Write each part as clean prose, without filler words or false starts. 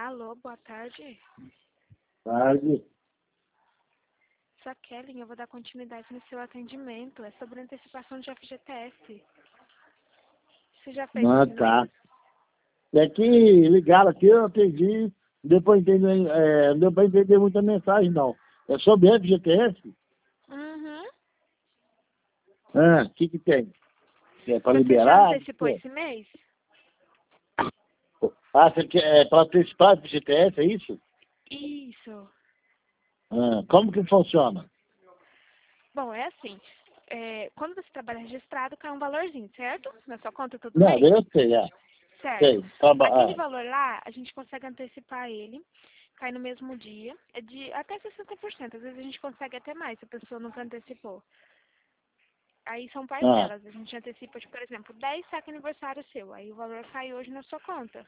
Alô, boa tarde. Tarde. Sou a Kelly, eu vou dar continuidade no seu atendimento. É sobre antecipação de FGTS. Você já fez Ah, esse tá. mês? É que ligaram aqui, eu atendi, não deu pra entender, não deu pra entender muita mensagem, não. É sobre FGTS? Uhum. Ah, o que tem? É pra Você já liberar? antecipou esse mês? Ah, você quer, é pra antecipar FGTS, é isso? Isso. Ah, como que funciona? Bom, é assim. Quando você trabalha registrado, cai um valorzinho, certo? Na sua conta todo Não, mês? eu sei, Certo. sei. Aquele valor lá, a gente consegue antecipar ele. Cai no mesmo dia. É de até 60%. Às vezes a gente consegue até mais, se a pessoa nunca antecipou. Aí são Ah, parcelas. A gente antecipa, tipo, por exemplo, 10 saque aniversário seu. Aí o valor cai hoje na sua conta.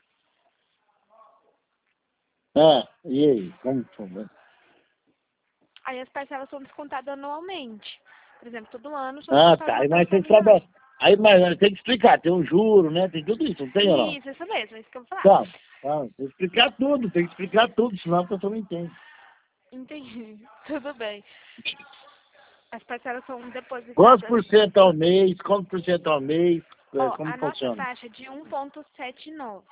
e aí? Como funciona? Aí as parcelas são descontadas anualmente. Por exemplo, todo ano são Ah, descontadas tá. uma Aí, mas tem que parcelinha. saber. Aí, mas tem que explicar, tem um juro, né? Tem tudo isso, não tem ou não? Isso mesmo, é isso que eu vou falar. Tá, tá. Tem que explicar tudo, senão a pessoa não entende. Entendi. Tudo bem. As parcelas são Quantos depositadas. por cento ao mês? Quantos por cento ao mês? Ó, Como a nossa funciona? taxa é de 1,79.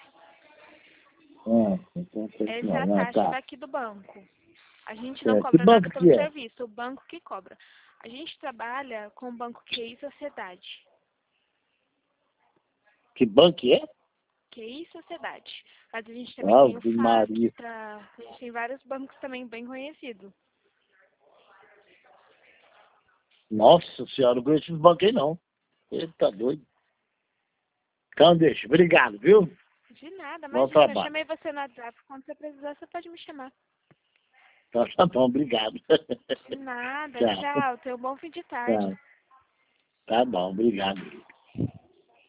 Então, sei que Essa é a não. Ah, taxa tá. daqui do banco. A gente não É, que cobra nada banco pelo que é? serviço, o banco que cobra. A gente trabalha com o banco QI Sociedade. Que banco que é? QI Sociedade. Mas a gente também tem o Ave FAC, Maria. a gente tem vários bancos também bem conhecidos. Nossa senhora, não conheço esses bancos aí não. Ele tá doido. Então deixa. Obrigado, viu? De nada, Bom imagina, eu trabalho. chamei você no WhatsApp. Quando você precisar, você pode me chamar. Então, tá bom, obrigado. De nada, Tchau. tchau. Tenha um bom fim de tarde. Tchau. Tá bom, obrigado.